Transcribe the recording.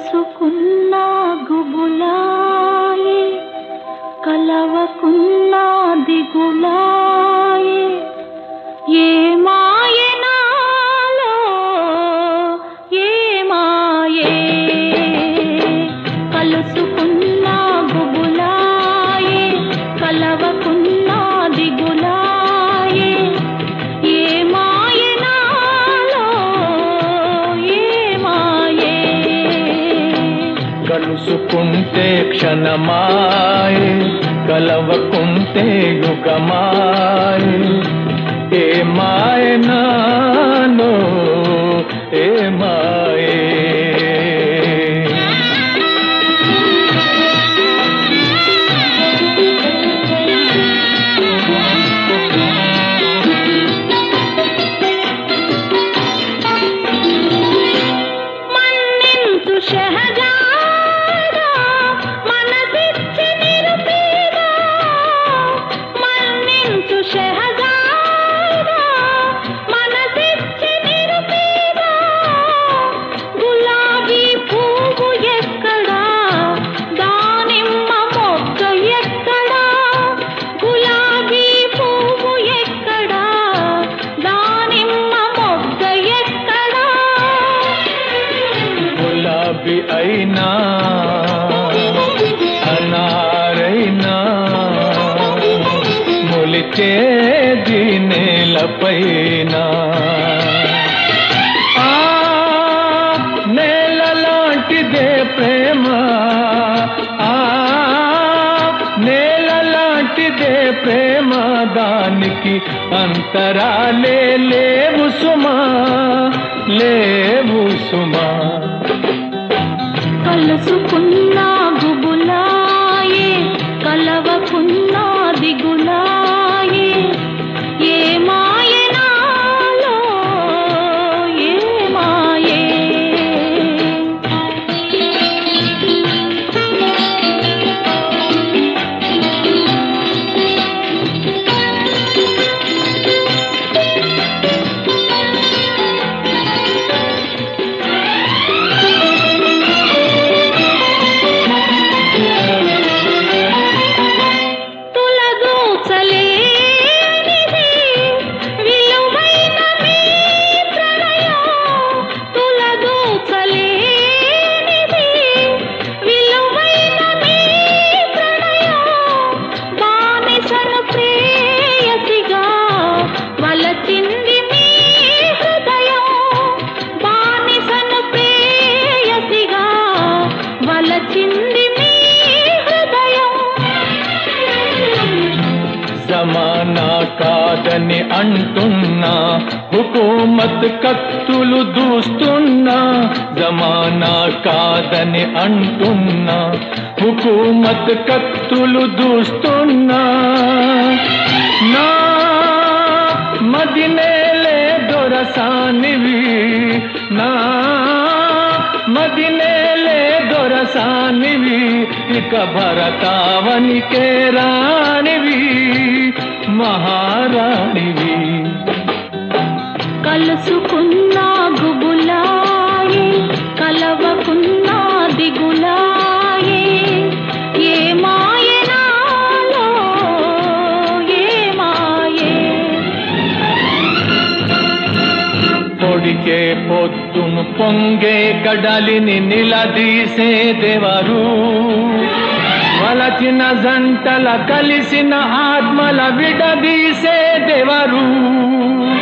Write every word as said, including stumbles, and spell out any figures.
కలుసుకున్నా గుబులాయే, కలవకున్నా దిగులాయే. ఏ మాయనాలో ఏ మాయే, కలుసుకున్నా గుబులాయే, కలవకున్నా దిగులాయే. ఏ మాయనాలో ఏ మాయే, కలుసుకుంటే క్షణమాయే, కలవకుంటే యుగమాయే. ఏ మాయనాలో ఏ మాయే. మన్నించు షహజాదా మనసిచ్చి నిరుపేదా, మన్నించు షహజాదా మనసిచ్చి నిరుపేదా. గులాబీ పువ్వు ఎక్కడా, దానిమ్మ మొక్క ఎక్కడా. గులాబీ పువ్వు ఎక్కడా, దానిమ్మ మొక్క ఎక్కడా. గులాబీ అయినా అనారైనా మొలిచేది నేలపైన. ఆ నేల లాంటిదే ప్రేమ, ఆ నేల లాంటిదే ప్రేమ. దానికి అంతరాలే లేవు సుమా, లేవు సుమా. కలుసుకున్నా గుబులాయే, కలవకున్నా దిగులాయే. ఏ మాయనాలో ఏ మాయే. తులదూచలేనిది విలువైన మీ ప్రణయం, తులదూచలేనిది విలువైన మీ ప్రణయం. బానిసను ప్రేయసిగా వలచింది మీ హృదయం, బానిసను ప్రేయసిగా వలచింది మీ హృదయం. జమానా కాదని అంటున్నా, హుకూమత్ కత్తులు దూస్తున్నా. జమానా కాదని అంటున్నా, హుకూమత్ కత్తులు దూస్తున్నా. నా మదినేలే దొరసానివి, నా మదినేలే దొరసానివి. ఇక భరతావనికే రాణివి, మహారాణివి. కలుసుకున్నా గుబులాయే, కలవకున్నా దిగులాయే. ఏ మాయనాలో ఏ మాయే. పొడికే పొద్దును పొంగే కడలిని నిలదీసేదెవరు, వలచిన జంటల కలిసిన ఆత్మల విడదీసేదెవరు.